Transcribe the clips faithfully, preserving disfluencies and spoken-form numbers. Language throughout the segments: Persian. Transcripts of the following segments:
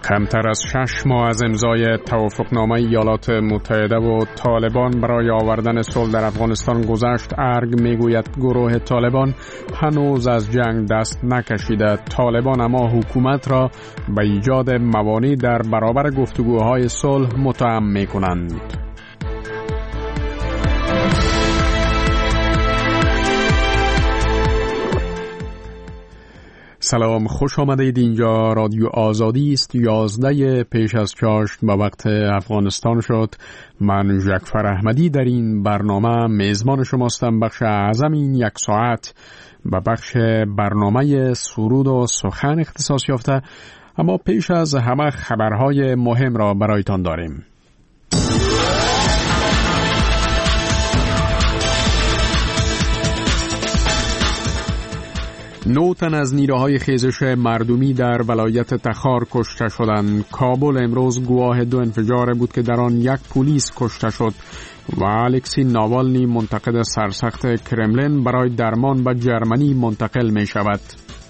کمتر از شش ماه از امضای توافقنامه ایالات متحده و طالبان برای آوردن صلح در افغانستان گذشت، ارگ میگوید گروه طالبان هنوز از جنگ دست نکشیده. طالبان اما حکومت را به ایجاد موانع در برابر گفتگوهای صلح متهم میکنند. سلام، خوش آمدید. اینجا رادیو آزادی است. یازده پیش از چاشت به وقت افغانستان شد. من جعفر احمدی در این برنامه میزبان شماستم. بخش اعظم این یک ساعت به بخش برنامه سرود و سخن اختصاص یافته، اما پیش از همه خبرهای مهم را برایتان داریم. نه تن از نیروهای خیزش مردمی در ولایت تخار کشته شدند. کابل امروز گواه دو انفجار بود که در آن یک پلیس کشته شد و الکسی ناوالنی منتقد سرسخت کرملین برای درمان به جرمنی منتقل می شود.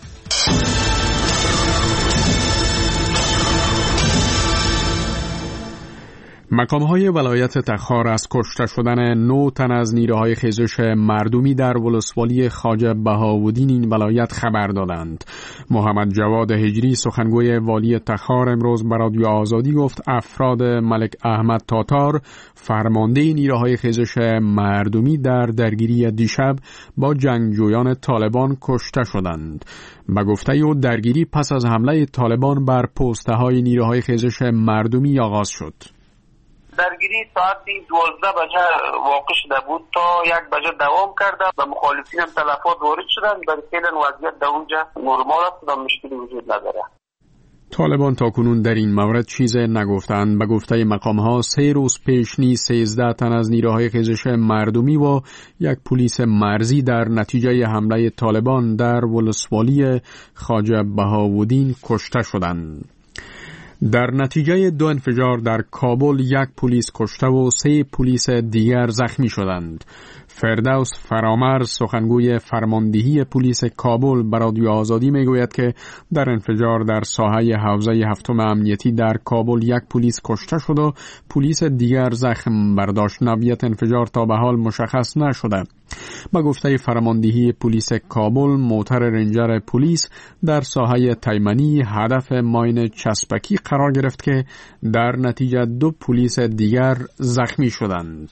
مقام‌های ولایت تخار از کشته شدن نه تن از نیروهای خیزش مردمی در ولسوالی خواجه بهاءالدین این ولایت خبر دادند. محمد جواد هجری سخنگوی والی تخار امروز به رادیو آزادی گفت افراد ملک احمد تاتار فرمانده نیروهای خیزش مردمی در درگیری دیشب با جنگجویان طالبان کشته شدند. به گفته او درگیری پس از حمله طالبان بر پست‌های نیروهای خیزش مردمی آغاز شد. درگیری ساعتی دوازده بجه واقع شده بود تا یک بجه دوام کرده و مخالفین هم تلفات وارد شدن. برای فعلا وضعیت در اونجا نرمال است و مشکلی وجود نداره. طالبان تاکنون در این مورد چیز نگفتند. به گفته مقام‌ها سه روز پیش نیز سیزده تن از نیروهای خیزش مردمی و یک پلیس مرزی در نتیجه حمله طالبان در ولسوالی خواجه بهاءالدین کشته شدند. در نتیجه دو انفجار در کابل یک پلیس کشته و سه پلیس دیگر زخمی شدند. فردوس فرامرز سخنگوی فرماندهی پلیس کابل به رادیو آزادی میگوید که در انفجار در ساحه حوزه هفتم امنیتی در کابل یک پلیس کشته شد و پلیس دیگر زخم برداشت. نوعیت انفجار تا به حال مشخص نشده. با گفته فرماندهی پلیس کابل موتر رنجر پلیس در ساحه تیمنی هدف ماین چسبکی قرار گرفت که در نتیجه دو پلیس دیگر زخمی شدند.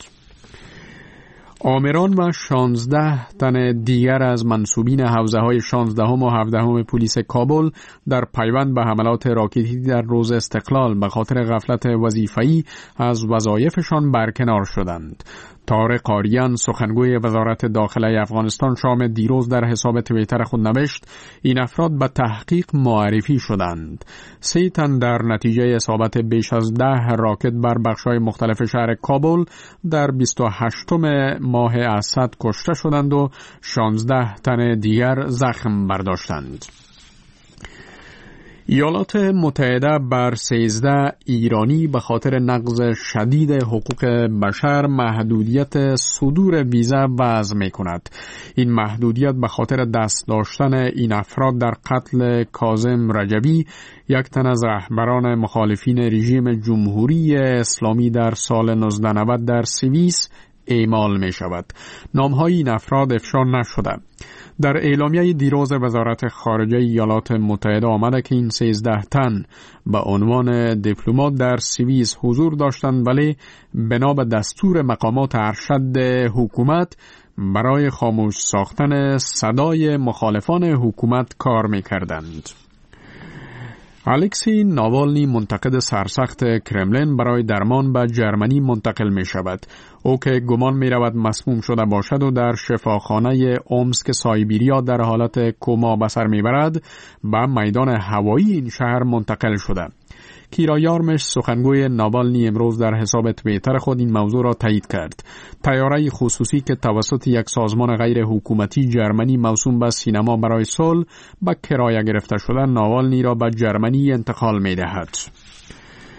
آمران و شانزده تن دیگر از منصوبین حوزه های شانزدهم و هفدهم پلیس کابل در پیوند به حملات راکتی در روز استقلال به خاطر غفلت وظیفه‌ای از وظایفشان برکنار شدند. طارق آریان سخنگوی وزارت داخله افغانستان شام دیروز در حساب توییتر خود نوشت این افراد به تحقیق معرفی شدند. سه تن در نتیجه اصابت بیش از ده راکت بر بخش‌های مختلف شهر کابل در بیست و هشتم ماه اسد کشته شدند و شانزده تن دیگر زخم برداشتند. ایالات متحده بر سیزده ایرانی به خاطر نقض شدید حقوق بشر محدودیت صدور ویزا وضع می کند. این محدودیت به خاطر دست داشتن این افراد در قتل کاظم رجبی، یک تن از رهبران مخالفین رژیم جمهوری اسلامی در سال نوزده نود در سوئیس اعمال می شود. نامهای این افراد افشا نشده. در اعلامیه دیروز وزارت خارجه ایالات متحده آمده که این سیزده تن به عنوان دیپلمات در سوئیس حضور داشتند ولی بنا به دستور مقامات ارشد حکومت برای خاموش ساختن صدای مخالفان حکومت کار می‌کردند. الکسی ناوالنی منتقد سرسخت کرملین برای درمان به جرمنی منتقل می شود. او که گمان می رود مسموم شده باشد و در شفاخانه اومسک سایبیریا در حالت کما به سر می برد به میدان هوایی این شهر منتقل شده. کیرا یارمش سخنگوی ناوالنی امروز در حساب توییتر خود این موضوع را تایید کرد. طیاره خصوصی که توسط یک سازمان غیر حکومتی جرمنی موسوم به سینما برای صلح به کرایه گرفته شده ناوالنی را به جرمنی انتقال می دهد.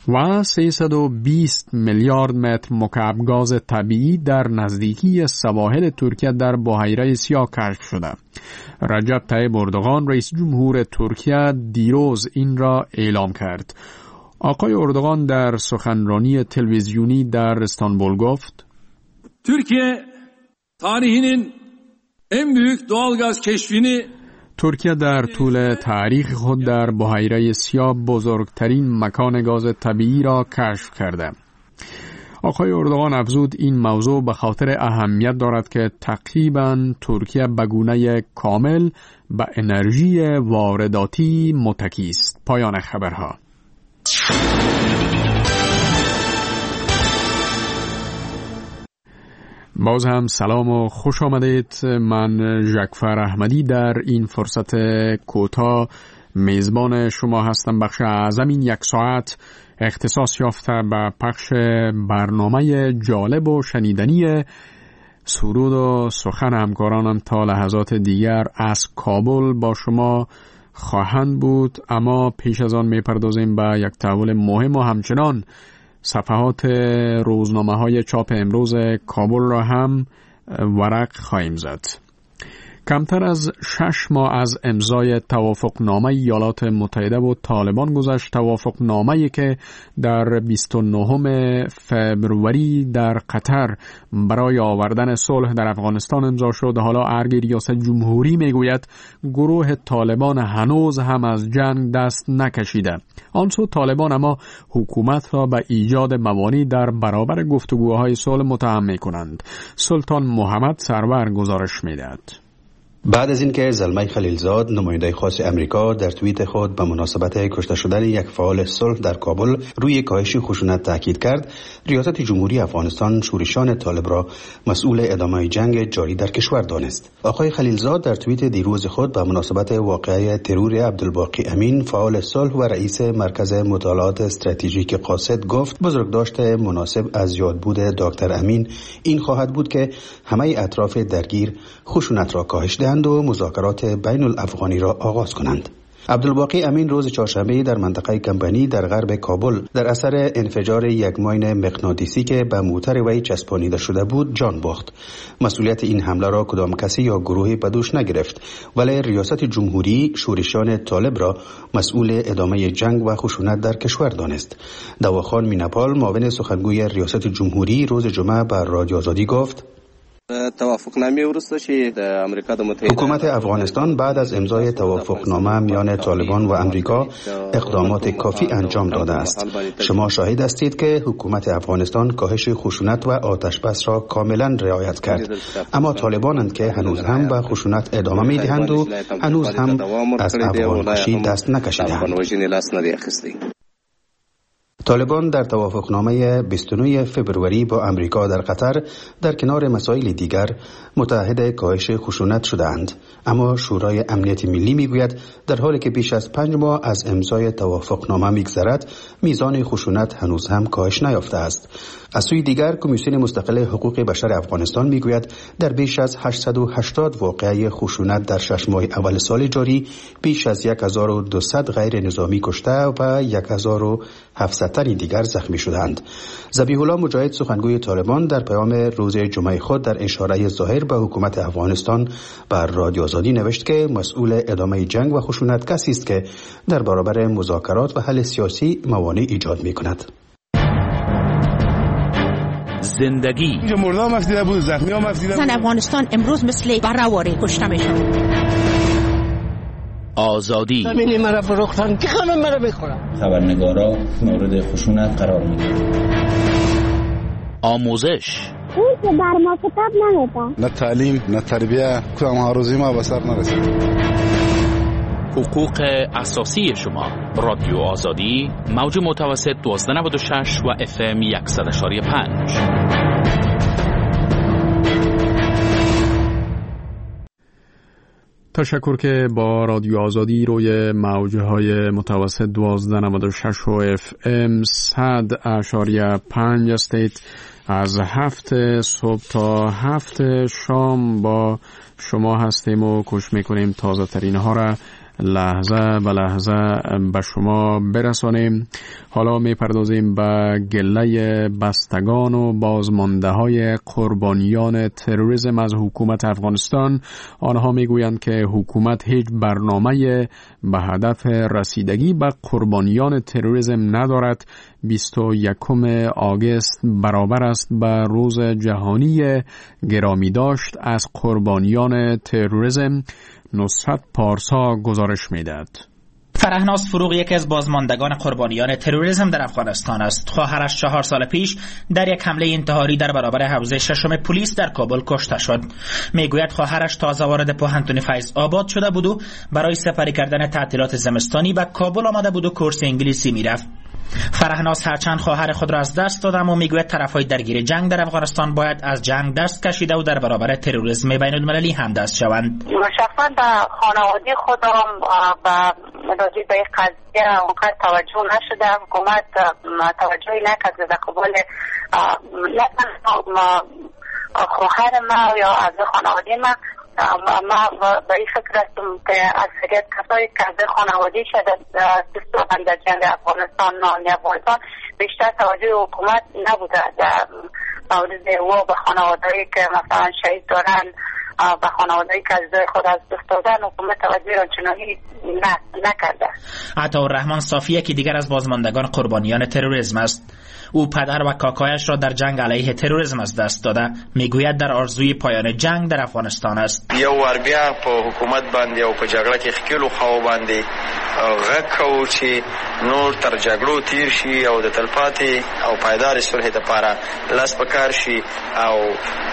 و سیصد و بیست میلیارد متر مکعب گاز طبیعی در نزدیکی سواحل ترکیه در بحیره سیاه کشف شده. رجب طیب اردوغان رئیس جمهور ترکیه دیروز این را اعلام کرد. آقای اردوغان در سخنرانی تلویزیونی در استانبول گفت: ترکیه tarihinin en büyük doğalgaz keşfini ترکیه در طول تاریخ خود در بحیره سیاه بزرگترین مکان گاز طبیعی را کشف کرده. آقای اردوغان افزود این موضوع به خاطر اهمیت دارد که تقریباً ترکیه به گونه کامل به انرژی وارداتی متکی است. پایان خبرها. باز هم سلام و خوش آمدید. من ژکفر احمدی در این فرصت کوتاه میزبان شما هستم. بخش اعظم این یک ساعت اختصاص یافته به پخش برنامه جالب و شنیدنی سرود و سخن همکارانم تا لحظات دیگر از کابل با شما خواهند بود. اما پیش از آن میپردازیم به یک تحول مهم و همچنان صفحات روزنامه های چاپ امروز کابل را هم ورق خواهیم زد. کمتر از شش ماه از امضای توافقنامه ایالات متحده و طالبان گذشت. توافقنامه‌ای که در بیست و نهم فوریه در قطر برای آوردن صلح در افغانستان امضا شد. حالا ارگ ریاست جمهوری میگوید گروه طالبان هنوز هم از جنگ دست نکشیده. آنسو طالبان اما حکومت را به ایجاد موانع در برابر گفتگوهای صلح متهم می‌کنند. سلطان محمد سرور گزارش می‌دهد. بعد از اینکه زلمه خلیلزاد نماینده خاص امریکا در توییت خود به مناسبت کشته شدن یک فعال صلح در کابل روی کاهش خشونت تاکید کرد، ریاست جمهوری افغانستان شورشان طالب را مسئول ادامه جنگ جاری در کشور دانست. آقای خلیلزاد در توییت دیروز خود به مناسبت واقعه ترور عبدالباقی امین فعال صلح و رئیس مرکز مطالعات استراتژیک قاصد گفت بزرگداشت مناسب از یادبود دکتر امین این خواهد بود که همه اطراف درگیر خشونت را کاهش دهند و مذاکرات بین الافغانی را آغاز کنند. عبدالباقی امین روز چهارشنبه در منطقه کمپانی در غرب کابل در اثر انفجار یک ماین مغناطیسی که به موتر وی چسبانیده شده بود جان باخت. مسئولیت این حمله را کدام کسی یا گروهی به دوش نگرفت، ولی ریاست جمهوری شورشان طالب را مسئول ادامه جنگ و خشونت در کشور دانست. دواخان مینپال معاون سخنگوی ریاست جمهوری روز جمعه بر رادیو آزادی گفت حکومت افغانستان بعد از امضای توافقنامه میان طالبان و امریکا اقدامات کافی انجام داده است. شما شاهد هستید که حکومت افغانستان کاهش خشونت و آتش بس را کاملا رعایت کرد، اما طالبانند که هنوز هم به خشونت ادامه میدهند و هنوز هم از افغان کشی دست نکشیدند. طالبان در توافقنامه بیست و نه فوریه با امریکا در قطر در کنار مسائل دیگر متحد کاهش خشونت شدند، اما شورای امنیت ملی میگوید در حالی که بیش از پنج ماه از امضای توافقنامه میگذرد میزان خشونت هنوز هم کاهش نیافته است. از سوی دیگر کمیسیون مستقل حقوق بشر افغانستان میگوید در بیش از هشتصد و هشتاد واقعه خشونت در شش ماه اول سال جاری بیش از هزار و دویست غیر نظامی کشته و هزار و هفتصد تن دیگر زخمی شدند. ذبیح الله مجاهد سخنگوی طالبان در پیام روز جمعه خود در اشاره ظاهر به حکومت افغانستان بر رادیو آزادی نوشت که مسئول ادامه جنگ و خشونت کسی است که در برابر مذاکرات و حل سیاسی موانع ایجاد می‌کند. زندگی مردم مفدیده بود، زخمی ها مفدیده بود. زن افغانستان امروز مثل بررواره کشته میشن. آزادی زمینی مرا فروختن که همه مرا بخورم. خبرنگارا مورد خشونت قرار میگیرن. آموزش اون که بر ما کتاب نمیدن. نه تعلیم نه تربیه کدام ها روزی ما به سر نرسید. حقوق اساسی شما. رادیو آزادی موج متوسط دوازده نود و شش و اف ام صد و پنج. تشکر که با رادیو آزادی روی موجهای متوسط دوازده نود و شش و اف ام صد و پنج هستید. از هفت صبح تا هفت شام با شما هستیم و کوشش میکنیم تازه ترین ها را لحظه به لحظه به شما برسانیم. حالا میپردازیم به گله بستگان و بازمانده های قربانیان تروریسم از حکومت افغانستان. آنها میگویند که حکومت هیچ برنامه به هدف رسیدگی به قربانیان تروریسم ندارد. بیست و یکم آگوست برابر است به روز جهانی گرامی داشت از قربانیان تروریسم. نصرت پارسا گزارش میدهد. فرهناز فروغ یکی از بازماندگان قربانیان تروریسم در افغانستان است. خواهرش چهار سال پیش در یک حمله انتحاری در برابر حوزه ششم پلیس در کابل کشته شد. میگوید خواهرش تازه وارد پوهنتون فیض آباد شده بود و برای سپری کردن تعطیلات زمستانی به کابل آمده بود و کورس انگلیسی میرفت. فرهناز هرچند خواهر خود را از دست داد، اما میگوید طرفهای درگیر جنگ در افغانستان باید از جنگ دست کشیده و در برابر تروریسم بین المللی هم دست شوند. شخصا به خانواده خودم و راجع به این قضیه اونقدر توجه نشده. حکومت توجهی نکرده در قبال خواهر ما یا از خانواده ما. ما به این فکر هستم که از فکر کسایی که از خانواده شده دستان در جنگ افغانستان نانی افغانستان بیشتر توجه حکومت نبوده در مورد و به خانوادهایی که مثلا شهید دارن، به خانوادهایی که از خود از دست دادن حکومت توجه آنچنانی نکرده. عطاالرحمن صافی که دیگر از بازماندگان قربانیان تروریسم است. او پدر و کاکایش را در جنگ علیه تروریسم از دست داده. میگوید در آرزوی پایان جنگ در افغانستان است. یو ور بیا په حکومت باندې او په جګړه کې خکلو خو باندې غږ کوو چې نور تر جګړو تیر شي او د تلپاتې او پایدار صلح لپاره لاس پکار شي او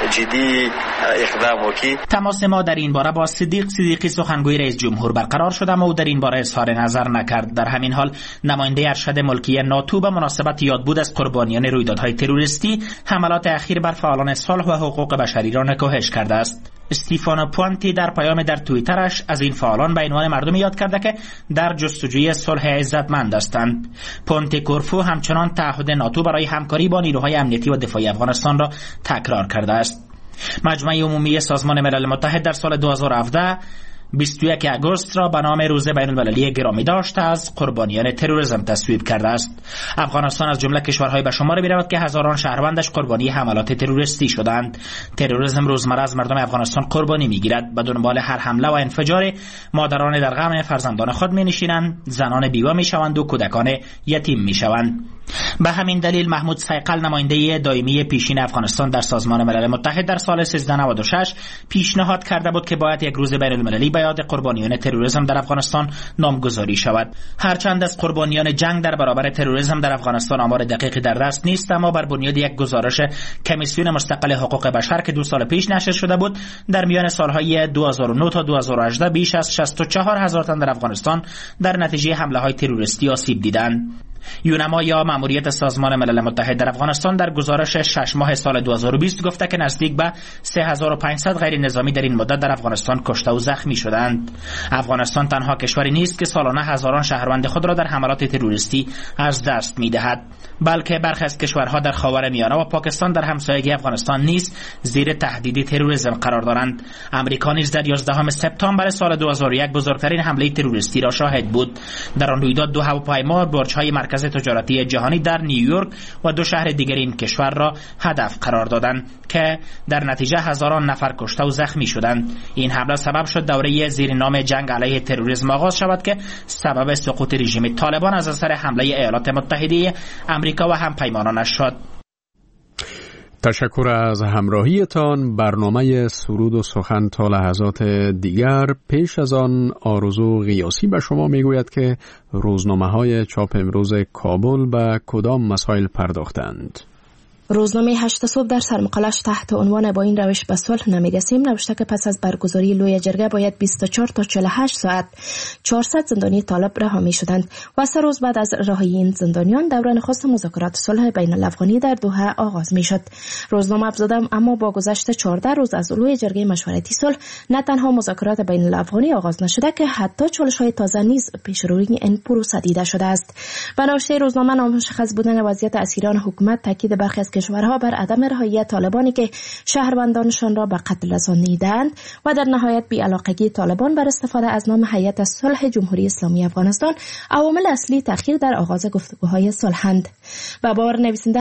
جدی اقدام وکړي. تماس ما در این باره با صدیق صدیقی سخنگوی رئیس جمهور برقرار شد اما او در این باره اظهار نظر نکرد. در همین حال نماینده ارشد ملکی ناتو به مناسبت یادبود از قربانیان رویدادهای تروریستی حملات اخیر بر فعالان صلح و حقوق بشری را نکوهش کرده است. استیفانو پوانتی در پیام در توییترش از این فعالان به عنوان مردمی یاد کرده که در جستجوی صلح عزتمند هستند. پونتی کورفو همچنان تعهد ناتو برای همکاری با نیروهای امنیتی و دفاعی افغانستان را تکرار کرده است. مجمع عمومی سازمان ملل متحد در سال دو هزار و هفده بیست و یک آگوست را به نام روز بین المللی گرامی داشت از قربانیان تروریسم تصویب کرده است. افغانستان از جمله کشورهای به شمار می‌رود که هزاران شهروندش قربانی حملات تروریستی شدند. تروریسم روزمره از مردم افغانستان قربانی می‌گیرد. به دنبال هر حمله و انفجار مادران در غم فرزندان خود می‌نشینند، زنان بیوه می‌شوند و کودکان یتیم می‌شوند. به همین دلیل محمود صیقل نماینده دائمی پیشین افغانستان در سازمان ملل متحد در سال سیزده نود و شش پیشنهاد کرده بود که باید یک روز بین المللی به یاد قربانیان تروریسم در افغانستان نامگذاری شود. هرچند از قربانیان جنگ در برابر تروریسم در افغانستان آمار دقیقی در دست نیست، اما بر بنیاد یک گزارش کمیسیون مستقل حقوق بشر که دو سال پیش نشر شده بود، در میان سالهای دو هزار و نه تا دو هزار و هجده بیش از شصت و چهار هزار تن در افغانستان در نتیجه حمله‌های تروریستی آسیب دیدند. یونما یا ماموریت سازمان ملل متحد در افغانستان در گزارش شش ماه سال دو هزار و بیست گفته که نزدیک به سه هزار و پانصد غیر نظامی در این مدت در افغانستان کشته و زخمی شدند. افغانستان تنها کشوری نیست که سالانه هزاران شهروند خود را در حملات تروریستی از دست می‌دهد، بلکه برخی از کشورها در خاورمیانه و پاکستان در همسایگی افغانستان نیز زیر تهدید تروریسم قرار دارند. امریکا نیز در یازدهم سپتامبر سال دو هزار و یک بزرگترین حمله تروریستی را شاهد بود. در آن رویداد دو هواپیما برج‌های مرکز تجارتی جهانی در نیویورک و دو شهر دیگر این کشور را هدف قرار دادند که در نتیجه هزاران نفر کشته و زخمی شدند. این حمله سبب شد دوره زیر نام جنگ علیه تروریسم آغاز شود که سبب سقوط رژیم طالبان از اثر حمله ایالات متحده آمریکا و همپیمانانش شد. تشکر از همراهیتان. برنامه سرود و سخن تا لحظات دیگر. پیش از آن آرزو قیاسی به شما میگوید که روزنامه‌های چاپ امروز کابل به کدام مسائل پرداختند. روزنامه هشت صبح در سرمقالش تحت عنوان با این روش به صلح نمی‌رسیم نوشته که پس از برگزاری لوی جرگه باید بیست و چهار تا چهل و هشت ساعت چهارصد زندانی طالب رها می‌شدند و سه روز بعد از رهایی این زندانیان دوره نخست مذاکرات صلح بین الافغانی در دوحه آغاز می‌شد. روزنامه افزوده اما با گذشت چهارده روز از لوی جرگه مشورتی صلح نه تنها مذاکرات بین الافغانی آغاز نشده که حتی چالش‌های تازه نیز پیش روی این پروسه دیده شده است. به نوشته روزنامه نامشخص بودن وضعیت اسیران حکومت تاکید برخی از کشورها بر عدم رعایت طالبانی که شهروندانشان را به قتل رسانیدند و در نهایت بی‌علاقگی طالبان بر استفاده از نام هیئت صلح جمهوری اسلامی افغانستان عوامل اصلی تأخیر در آغاز گفتگوهای صلح‌اند. و باور نویسنده